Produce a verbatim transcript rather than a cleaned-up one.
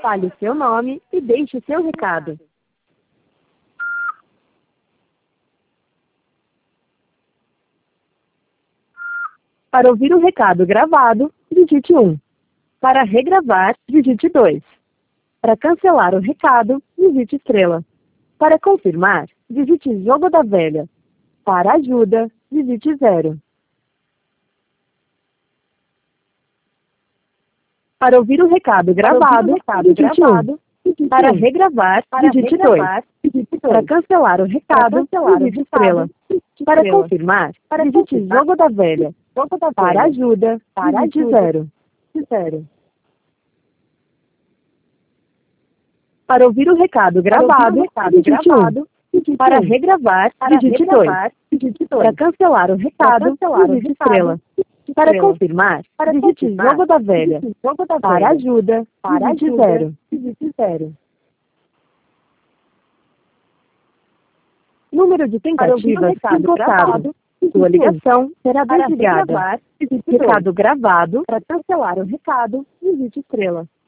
Fale o seu nome e deixe o seu recado. Para ouvir o recado gravado, digite um. Para regravar, digite dois. Para cancelar o recado, digite estrela. Para confirmar, digite jogo da velha. Para ajuda, digite zero. Para ouvir o recado gravado, digite um. Para regravar, digite dois. Para cancelar o recado, digite estrela. Para confirmar, digite jogo da velha. Para ajuda, digite zero. Para ouvir o recado gravado, digite um. Para regravar, digite dois. Para cancelar o recado, digite estrela. Para confirmar, digite jogo da velha. Para ajuda, digite zero. Número de tentativas esgotado. Sua ligação será desligada. Recado gravado. Para cancelar o recado, digite estrela.